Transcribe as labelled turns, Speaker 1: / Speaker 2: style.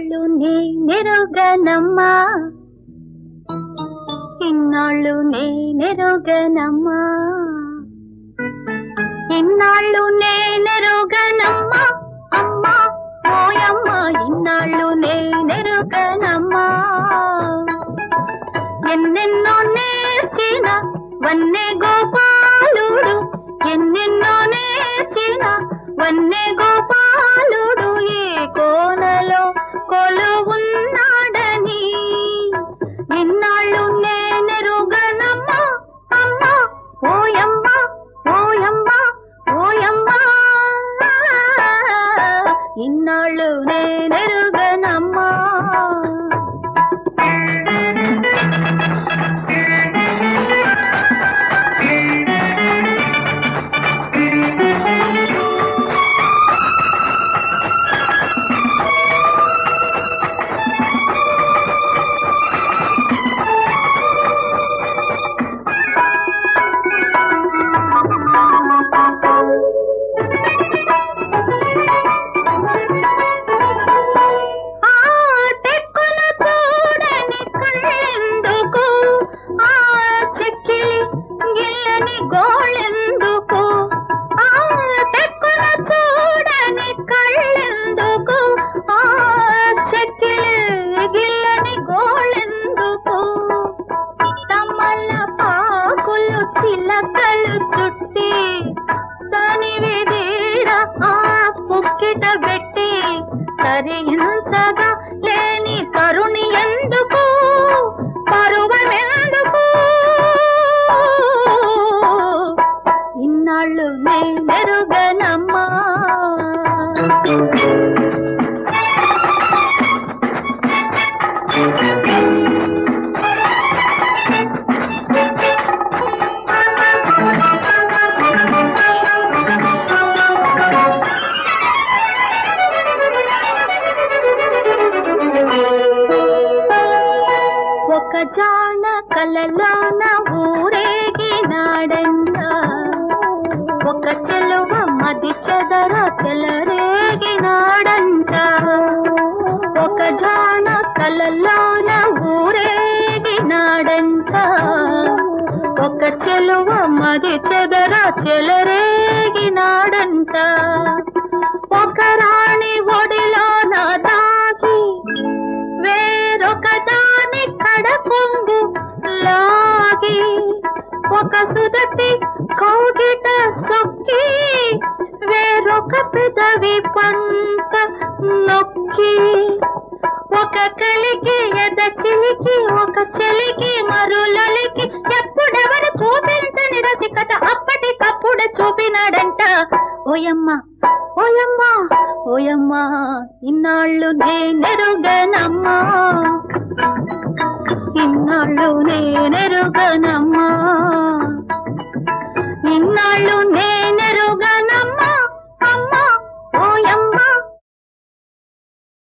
Speaker 1: ఇన్నాళ్ళు నేనెరుగనమ్మా, ఇన్నాళ్ళు నేనెరుగనమ్మా, ఇన్నాళ్ళు నేనెరుగనమ్మా, అమ్మా ఓయమ్మ ఇన్నాళ్ళు నేనెరుగనమ్మా. ఎన్నెన్నో నేర్చిన వన్నె గోపాలుడు, ఎన్నెన్నో నేర్చిన వన్నె గోపాలుడు ఏ కోనలో కొలువున్నాడని ఇన్నాళ్ళు నేనెరుగనమ్మా, అమ్మా ఓయమ్మ ఓయమ్మ ఓయమ్మ ఇన్నాళ్ళు నేనెరుగనమ్మా. చిలకలు చుట్టి దానివి వీడ పుక్కిట పెట్టి తరించగా లేని కరుణి ఎందుకు, పరువమెందుకు ఇన్నాళ్ళు నేనెరుగనమ్మా. ఒక జాన కలలోన ఊరేగినాడంట, ఒక చెలువ మది చెదర చెలరేగినాడంట. ఒక జాన కలలోన ఊరేగినాడంట, ఒక చెలువ మది చెదర చెలరేగినాడంట. ఒక రాణి ఒడిలోన దాగి వేరొక దాని కడకొంగు లాగి, ఒక సుదతి కౌగిట సొక్కి వేరొక పెదవి పంట నొక్కి, ఒక కలికి ఎద చిలికి ఒక చెలికి మరులలికి ఎప్పుడెవరు చూపించని రసికత అప్పటికప్పుడు చూపినాడంట. ఓయమ్మ ఓయమ్మ ఓయమ్మ ఇన్నాళ్ళు నేనెరుగనమ్మా, ఇన్నాళ్ళు నేనెరుగనమ్మా, ఇన్నాళ్ళు